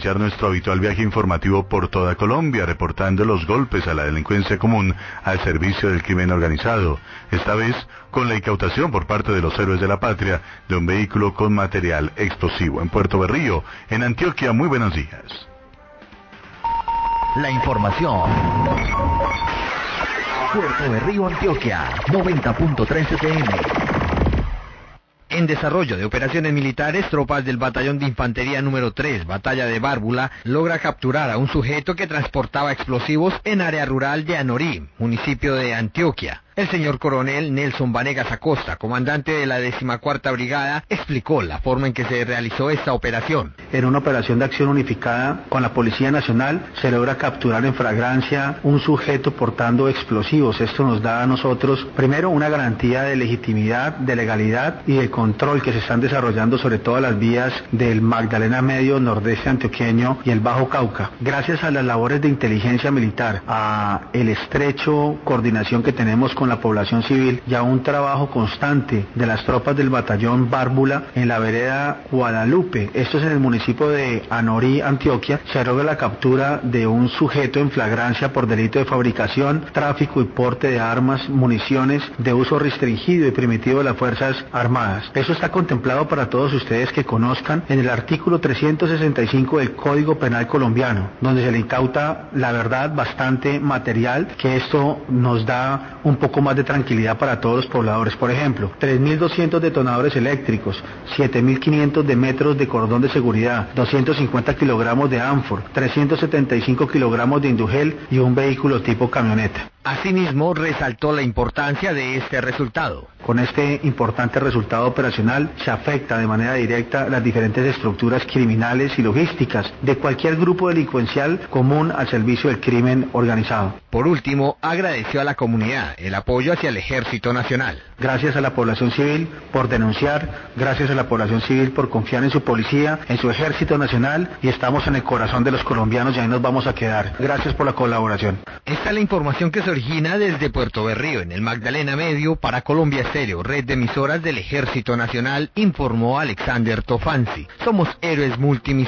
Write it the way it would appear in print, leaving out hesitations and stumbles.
iniciar nuestro habitual viaje informativo por toda Colombia, reportando los golpes a la delincuencia común al servicio del crimen organizado. Esta vez con la incautación por parte de los héroes de la patria de un vehículo con material explosivo en Puerto Berrío, en Antioquia. Muy buenos días. La información. Puerto Berrío, Antioquia, 90.3 FM. En desarrollo de operaciones militares, tropas del Batallón de Infantería número 3, Batalla de Bárbula, logra capturar a un sujeto que transportaba explosivos en área rural de Anorí, municipio de Antioquia. El señor coronel Nelson Vanegas Acosta, comandante de la 14ª Brigada, explicó la forma en que se realizó esta operación. En una operación de acción unificada con la Policía Nacional se logra capturar en flagrancia un sujeto portando explosivos. Esto nos da a nosotros, primero, una garantía de legitimidad, de legalidad y de control que se están desarrollando sobre todas las vías del Magdalena Medio, nordeste antioqueño y el Bajo Cauca. Gracias a las labores de inteligencia militar, a el estrecho coordinación que tenemos con la población civil y a un trabajo constante de las tropas del batallón Bárbula en la vereda Guadalupe, esto es en el municipio de Anorí, Antioquia, se logra la captura de un sujeto en flagrancia por delito de fabricación, tráfico y porte de armas, municiones de uso restringido y primitivo de las Fuerzas Armadas. Eso está contemplado para todos ustedes que conozcan en el artículo 365 del Código Penal colombiano, donde se le incauta, la verdad, bastante material, que esto nos da un poco más de tranquilidad para todos los pobladores. Por ejemplo, 3.200 detonadores eléctricos, 7.500 de metros de cordón de seguridad, 250 kilogramos de ánfor, 375 kilogramos de indugel y un vehículo tipo camioneta. Asimismo, resaltó la importancia de este resultado. Con este importante resultado operacional se afecta de manera directa las diferentes estructuras criminales y logísticas de cualquier grupo delincuencial común al servicio del crimen organizado. Por último, agradeció a la comunidad el apoyo hacia el Ejército Nacional. Gracias a la población civil por denunciar, gracias a la población civil por confiar en su policía, en su Ejército Nacional, y estamos en el corazón de los colombianos y ahí nos vamos a quedar. Gracias por la colaboración. Esta es la información que se origina desde Puerto Berrío, en el Magdalena Medio, para Colombia Estéreo, red de emisoras del Ejército Nacional, informó Alexander Tofanzi. Somos héroes multimisión.